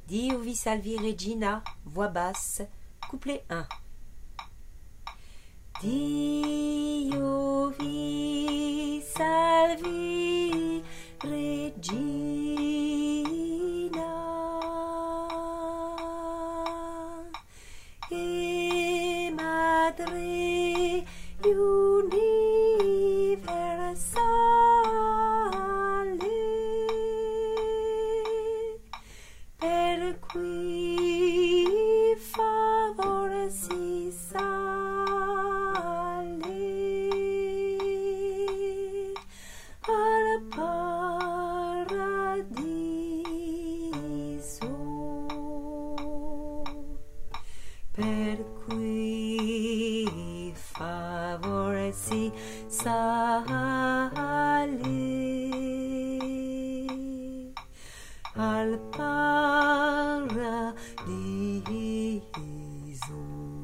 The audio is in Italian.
Dio vi salvi Regina, voix basse, couplet 1. Dio vi salvi Regina e Madre universale, per cui favore si sale al paradiso, per cui favore si sale al paradiso.